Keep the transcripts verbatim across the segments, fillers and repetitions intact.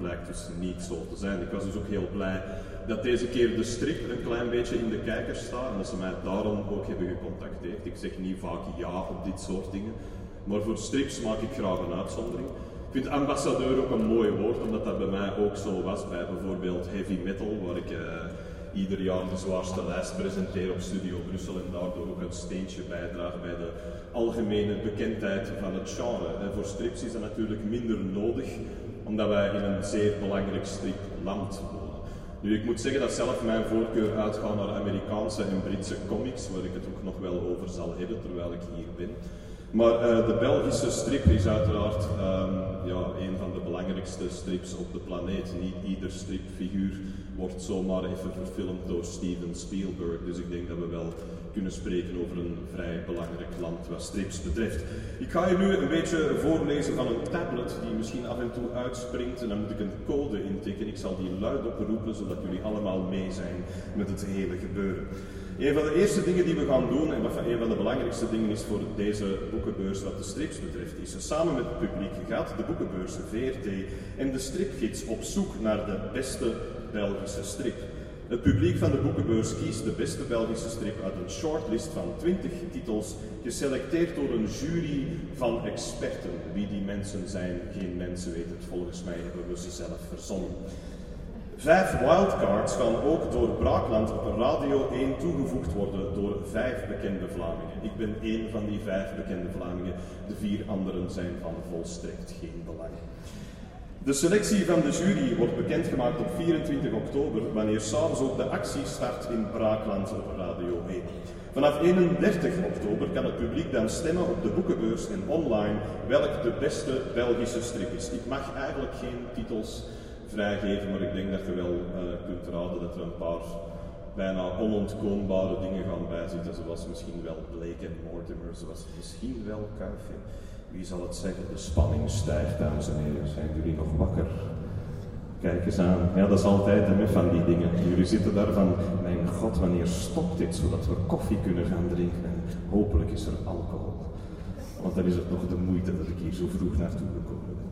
blijkt dus niet zo te zijn. Ik was dus ook heel blij dat deze keer de strip een klein beetje in de kijker staat en dat ze mij daarom ook hebben gecontacteerd. Ik zeg niet vaak ja op dit soort dingen, maar voor strips maak ik graag een uitzondering. Ik vind ambassadeur ook een mooi woord, omdat dat bij mij ook zo was bij bijvoorbeeld heavy metal, waar ik uh, ieder jaar de zwaarste lijst presenteer op Studio Brussel en daardoor ook een steentje bijdraag bij de algemene bekendheid van het genre. En voor strips is dat natuurlijk minder nodig, omdat wij in een zeer belangrijk stripland wonen. Nu, ik moet zeggen dat zelf mijn voorkeur uitgaat naar Amerikaanse en Britse comics, waar ik het ook nog wel over zal hebben terwijl ik hier ben. Maar uh, de Belgische strip is uiteraard um, ja, een van de belangrijkste strips op de planeet. Niet ieder stripfiguur wordt zomaar even verfilmd door Steven Spielberg. Dus ik denk dat we wel kunnen spreken over een vrij belangrijk land wat strips betreft. Ik ga je nu een beetje voorlezen van een tablet die misschien af en toe uitspringt. En dan moet ik een code intikken. Ik zal die luid oproepen zodat jullie allemaal mee zijn met het hele gebeuren. Een van de eerste dingen die we gaan doen, en wat een van de belangrijkste dingen is voor deze boekenbeurs wat de strips betreft, is samen met het publiek gaat de boekenbeurs V R T en de stripgids op zoek naar de beste Belgische strip. Het publiek van de boekenbeurs kiest de beste Belgische strip uit een shortlist van twintig titels, geselecteerd door een jury van experten. Wie die mensen zijn, geen mensen weten het, volgens mij hebben we ze zelf verzonnen. Vijf wildcards gaan ook door Braakland op Radio één toegevoegd worden door vijf bekende Vlamingen. Ik ben één van die vijf bekende Vlamingen, de vier anderen zijn van volstrekt geen belang. De selectie van de jury wordt bekendgemaakt op vierentwintig oktober, wanneer s'avonds ook de actie start in Braakland op Radio één. Vanaf eenendertig oktober kan het publiek dan stemmen op de boekenbeurs en online welk de beste Belgische strip is. Ik mag eigenlijk geen titels vrijgeven, maar ik denk dat je wel uh, kunt raden dat er een paar bijna onontkoombare dingen gaan bijzitten, zoals misschien wel Blake en Mortimer, zoals misschien wel Kuifje. Wie zal het zeggen? De spanning stijgt, dames en heren. Zijn jullie nog wakker? Kijk eens aan. Ja, dat is altijd hè, van die dingen. Jullie zitten daar van, mijn god, wanneer stopt dit, zodat we koffie kunnen gaan drinken. En hopelijk is er alcohol. Want dan is het nog de moeite dat ik hier zo vroeg naartoe gekomen ben.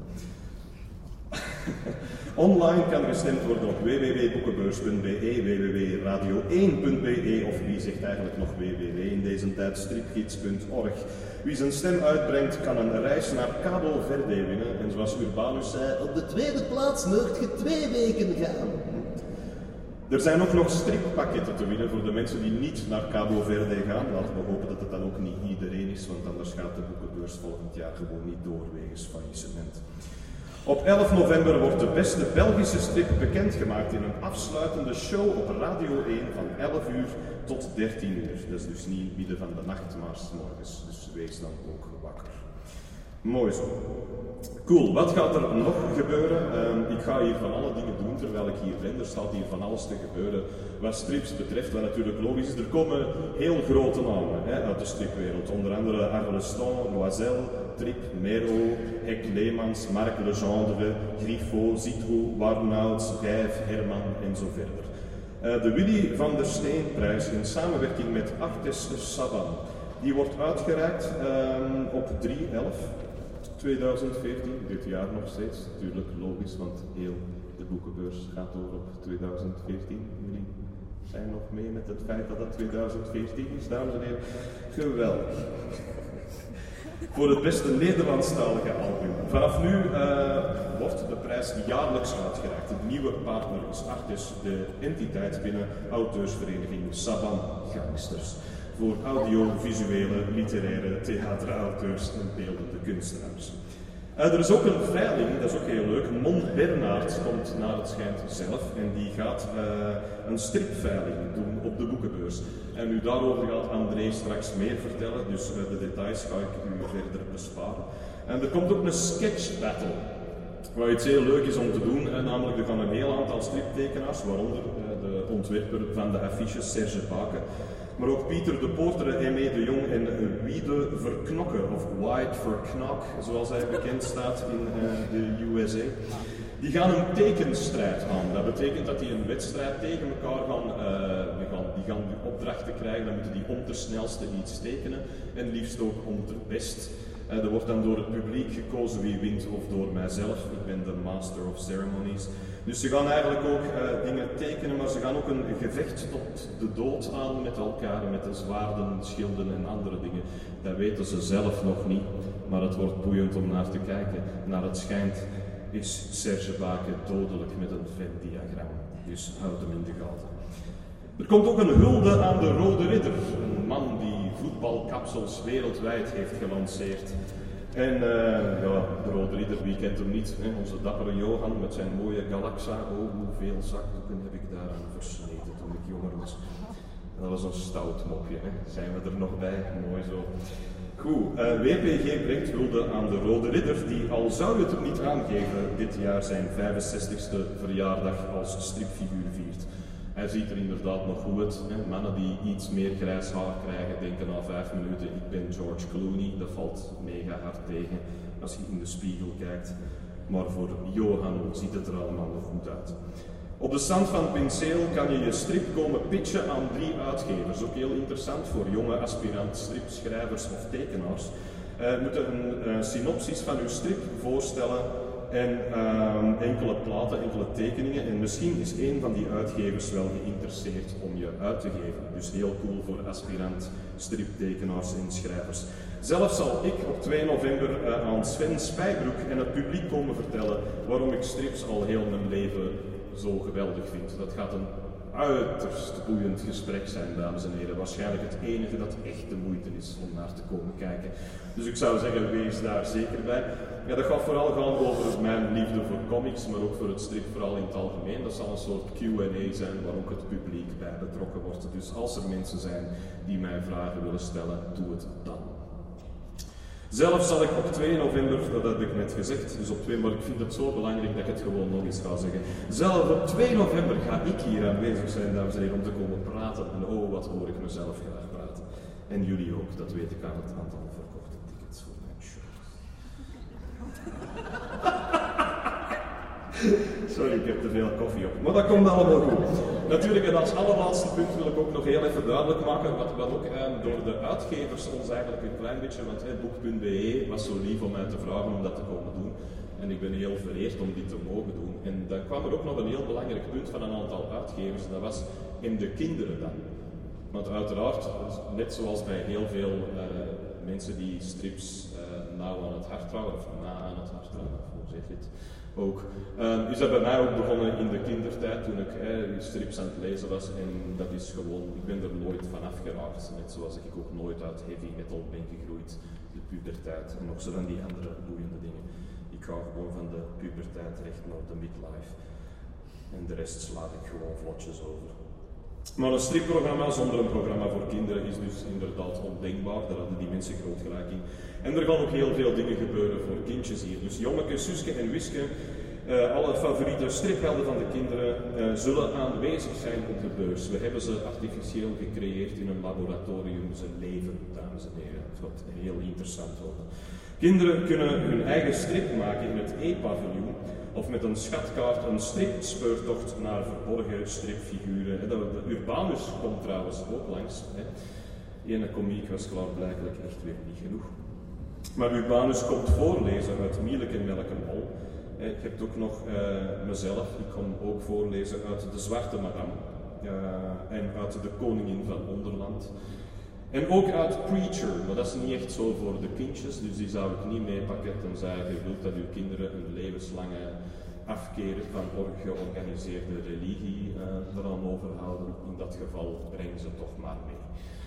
Online kan gestemd worden op w w w punt boekenbeurs punt b e, w w w punt radio één punt b e of wie zegt eigenlijk nog w w w in deze tijd stripgids punt org. Wie zijn stem uitbrengt kan een reis naar Cabo Verde winnen en zoals Urbanus zei, op de tweede plaats mag je twee weken gaan. Er zijn ook nog strippakketten te winnen voor de mensen die niet naar Cabo Verde gaan. Laten we hopen dat het dan ook niet iedereen is, want anders gaat de boekenbeurs volgend jaar gewoon niet door wegens faillissement. Op elf november wordt de beste Belgische strip bekendgemaakt in een afsluitende show op Radio één van elf uur tot dertien uur. Dat is dus niet midden van de nacht, maar 's morgens. Dus wees dan ook wakker. Mooi zo. Cool, wat gaat er nog gebeuren? Uh, ik ga hier van alle dingen doen terwijl ik hier ben. Er staat hier van alles te gebeuren wat strips betreft, wat natuurlijk logisch is. Er komen heel grote namen hè, uit de stripwereld. Onder andere Arleston, Loisel, Trip, Mero, Hek Leemans, Marc Legendre, Griffo, Zitro, Warnouts, Rijf, Herman en zo verder. Uh, de Willy van der Steenprijs in samenwerking met Artes Saban. Die wordt uitgereikt um, op drie elf tweeduizend veertien, dit jaar nog steeds. Natuurlijk logisch, want heel de boekenbeurs gaat door op tweeduizend veertien. Jullie zijn nog mee met het feit dat dat tweeduizend veertien is, dames en heren. Geweldig. Voor het beste Nederlandstalige album. Vanaf nu uh, wordt de prijs jaarlijks uitgereikt. De nieuwe partner is Artes, de entiteit binnen auteursvereniging Saban Gangsters. Voor audiovisuele, literaire, theaterauteurs en beeldende kunstenaars. Uh, er is ook een veiling, dat is ook heel leuk. Mon Bernard komt naar het schijnt zelf en die gaat uh, een stripveiling doen op de boekenbeurs. En u daarover gaat André straks meer vertellen, dus uh, de details ga ik u verder besparen. En er komt ook een sketch battle. Wat iets heel leuk is om te doen, uh, namelijk er gaan een heel aantal striptekenaars, waaronder uh, de ontwerper van de affiches Serge Baken, maar ook Pieter de Poortere, Aimé de Jong en Wiede Verknokke, of White Verknok, zoals hij bekend staat in uh, de U S A. Die gaan een tekenstrijd aan. Dat betekent dat die een wedstrijd tegen elkaar gaan, uh, die gaan, die gaan opdrachten krijgen, dan moeten die om te snelste iets tekenen en liefst ook om te best. Uh, er wordt dan door het publiek gekozen wie wint of door mijzelf. Ik ben de master of ceremonies. Dus ze gaan eigenlijk ook uh, dingen tekenen, maar ze gaan ook een gevecht tot de dood aan met elkaar, met de zwaarden, schilden en andere dingen. Dat weten ze zelf nog niet, maar het wordt boeiend om naar te kijken. Naar het schijnt is Serge Baken dodelijk met een Venn-diagram, dus houd hem in de gaten. Er komt ook een hulde aan de Rode Ridder, een man die voetbalkapsels wereldwijd heeft gelanceerd. En uh, ja, de Rode Ridder, wie kent hem niet? Hè? Onze dappere Johan met zijn mooie Galaxa. Oh, hoeveel zakdoeken heb ik daaraan versneden toen ik jonger was. Dat was een stout mopje, hè? Zijn we er nog bij? Mooi zo. Goed, uh, W P G brengt hulde aan de Rode Ridder, die, al zou je het er niet aangeven, dit jaar zijn vijfenzestigste verjaardag als stripfiguur viert. Hij ziet er inderdaad nog goed uit. Hè. Mannen die iets meer grijs haar krijgen, denken na vijf minuten, ik ben George Clooney. Dat valt mega hard tegen als je in de spiegel kijkt. Maar voor Johan ziet het er allemaal nog goed uit. Op de stand van Penseel kan je je strip komen pitchen aan drie uitgevers. Ook heel interessant voor jonge aspirant stripschrijvers of tekenaars. Je uh, moet een uh, synopsis van uw strip voorstellen en uh, enkele platen, enkele tekeningen. En misschien is een van die uitgevers wel geïnteresseerd om je uit te geven. Dus heel cool voor aspirant striptekenaars en schrijvers. Zelf zal ik op twee november uh, aan Sven Spijbroek en het publiek komen vertellen waarom ik strips al heel mijn leven zo geweldig vind. Dat gaat een uiterst boeiend gesprek zijn, dames en heren. Waarschijnlijk het enige dat echt de moeite is om naar te komen kijken. Dus ik zou zeggen, wees daar zeker bij. Ja, dat gaat vooral gaan over mijn liefde voor comics, maar ook voor het stripverhaal in het algemeen. Dat zal een soort Q en A zijn waar ook het publiek bij betrokken wordt. Dus als er mensen zijn die mij vragen willen stellen, doe het dan. Zelf zal ik op twee november, dat heb ik net gezegd, dus op twee, maar ik vind het zo belangrijk dat ik het gewoon nog eens ga zeggen. Zelf op twee november ga ik hier aanwezig zijn, dames en heren, om te komen praten. En oh, wat hoor ik mezelf graag praten. En jullie ook, dat weet ik aan het aantal verkochte tickets voor mijn show. Sorry, ik heb te veel koffie op. Maar dat komt allemaal goed. Natuurlijk, en als allerlaatste punt wil ik ook nog heel even duidelijk maken wat, wat ook eh, door de uitgevers ons eigenlijk een klein beetje, want eh, boek punt b e was zo lief om mij te vragen om dat te komen doen. En ik ben heel vereerd om dit te mogen doen. En dan kwam er ook nog een heel belangrijk punt van een aantal uitgevers, dat was in de kinderen dan. Want uiteraard, net zoals bij heel veel uh, mensen die strips uh, nauw aan het hart houden, of na aan het hart houden, hoe zeg je het? Ook. Uh, is dat bij mij ook begonnen in de kindertijd, toen ik eh, strips aan het lezen was. En dat is gewoon, ik ben er nooit van afgeraakt. Net zoals ik ook nooit uit heavy metal ben gegroeid. De puberteit en nog zo van die andere boeiende dingen. Ik ga gewoon van de puberteit recht naar de midlife. En de rest slaat ik gewoon vlotjes over. Maar een stripprogramma zonder een programma voor kinderen is dus inderdaad ondenkbaar. Daar hadden die mensen groot gelijk in. En er gaan ook heel veel dingen gebeuren voor kindjes hier. Dus Jommeke, Suske en Wiske, uh, alle favoriete striphelden van de kinderen, uh, zullen aanwezig zijn op de beurs. We hebben ze artificieel gecreëerd in een laboratorium. Ze leven, dames en heren. Het gaat heel interessant worden. Kinderen kunnen hun eigen strip maken in het E-paviljoen. Of met een schatkaart een stripspeurtocht naar verborgen stripfiguren. De Urbanus komt trouwens ook langs. Ene komiek was klaarblijkelijk echt weer niet genoeg. Maar Urbanus komt voorlezen uit Mieleke en Melkenmol. Je hebt ook nog uh, mezelf, ik kom ook voorlezen uit De Zwarte Madame. Uh, en uit De Koningin van Onderland. En ook uit Preacher, maar dat is niet echt zo voor de kindjes, dus die zou ik niet meepakken tenzij je wilt dat uw kinderen een levenslange afkeer van georganiseerde religie uh, eraan overhouden. In dat geval brengen ze toch maar mee.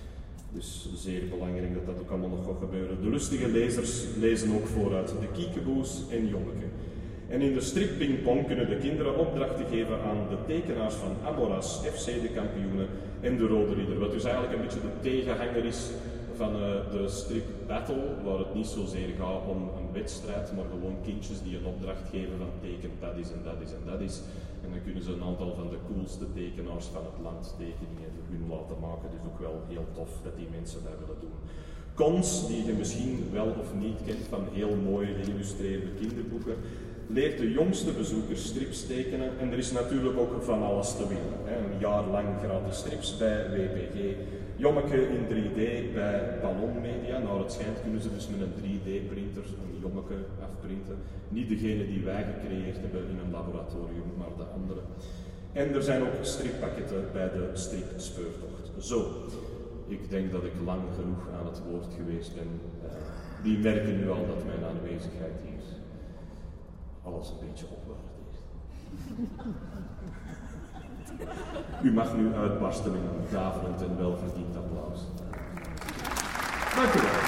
Dus zeer belangrijk dat dat ook allemaal nog gaat gebeuren. De lustige lezers lezen ook vooruit de Kiekeboes en Jommeke. En in de strippingpong kunnen de kinderen opdrachten geven aan de tekenaars van Amoras, F C de kampioenen en de Rode Ridder. Wat dus eigenlijk een beetje de tegenhanger is van uh, de strip battle, waar het niet zozeer gaat om een wedstrijd, maar gewoon kindjes die een opdracht geven van teken dat is en dat is en dat is. En dan kunnen ze een aantal van de coolste tekenaars van het land tekeningen voor hun laten maken. Dus ook wel heel tof dat die mensen dat willen doen. Cons, die je misschien wel of niet kent van heel mooi geïllustreerde kinderboeken. leert de jongste bezoekers strips tekenen en er is natuurlijk ook van alles te winnen. Hè. Een jaar lang gratis strips bij W P G, Jommeke in drie D bij Ballon Media. Nou, het schijnt kunnen ze dus met een drie D printer een Jommeke afprinten. Niet degene die wij gecreëerd hebben in een laboratorium, maar de andere. En er zijn ook strippakketten bij de stripspeurtocht. Zo, ik denk dat ik lang genoeg aan het woord geweest ben. Uh, die merken nu al dat mijn aanwezigheid hier alles een beetje opwaardeert. U mag nu uitbarsten in een daverend en welverdiend applaus. Dank u wel.